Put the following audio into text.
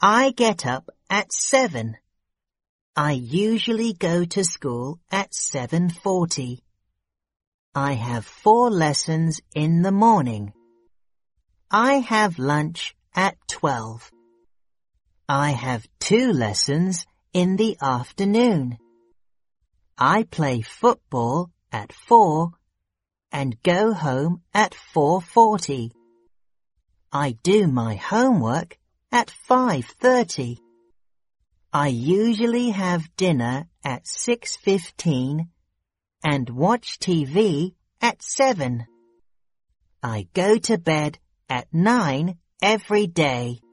I get up at 7. I usually go to school at 7:40. I have 4 lessons in the morning. I have lunch at 12. I have 2 lessons in the afternoon. I play football at 4 and go home at 4:40. I do my homework at 5:30. I usually have dinner at 6:15 and watch TV at 7. I go to bed at 9 every day.